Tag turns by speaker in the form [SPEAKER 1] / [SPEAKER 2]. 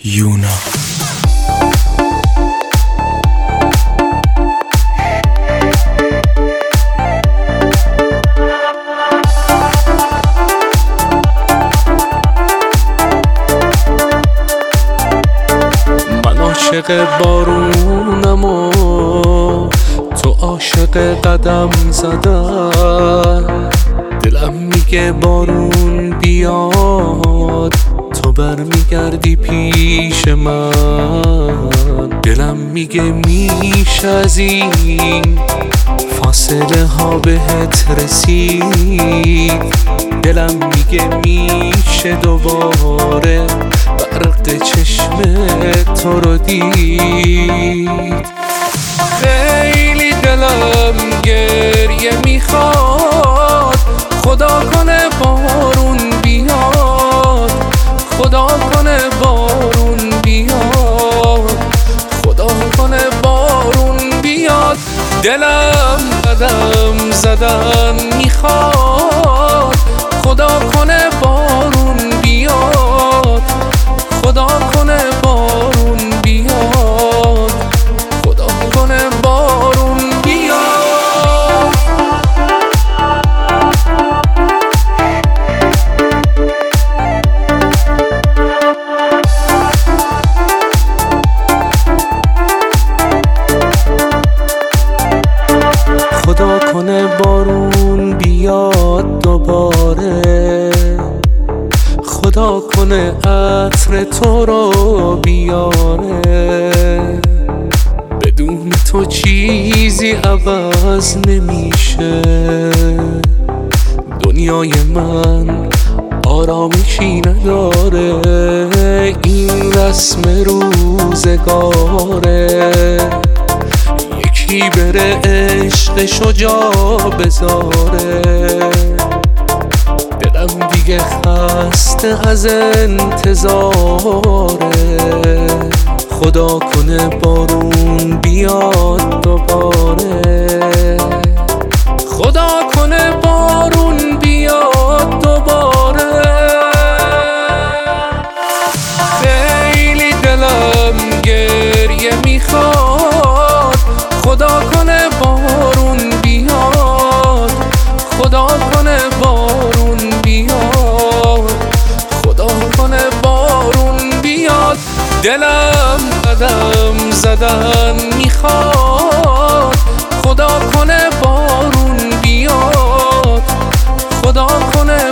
[SPEAKER 1] یونا. من عاشق بارونم و تو عاشق قدم زدن. دلم میگه بارون بیاد تو برمیگردی پیش من. دلم میگه میشه از این فاصله ها بهت رسید. دلم میگه میشه دوباره برق چشم تو رو دید. خیلی دلم گریه میخواد، خدا کنه بارون بیاد، خدا کنه بارون بیاد، خدا کنه بارون بیاد. دلم قدم زدن میخواد، خدا کنه بارون بیاد، خدا کنه بارون بیاد، خدا کنه بارون بیاد. خدا کنه بارون بیاد دوباره، خدا کنه عطر تو رو بیاره. بدون تو چیزی عوض نمیشه، دنیای من آرامشی نداره. این رسم روزگاره، یکی بره عشقشو جا بذاره. دلم دیگه خسته از انتظاره، خدا کنه بارون بیاد دوباره، خدا کنه بارون بیاد دوباره. خیلی دلم گریه میخواد، خدا کنه بارون بیاد، خدا کنه بارون بیاد، خدا کنه بارون بیاد. دلم قدم زدن میخواد، خدا کنه بارون بیاد، خدا کنه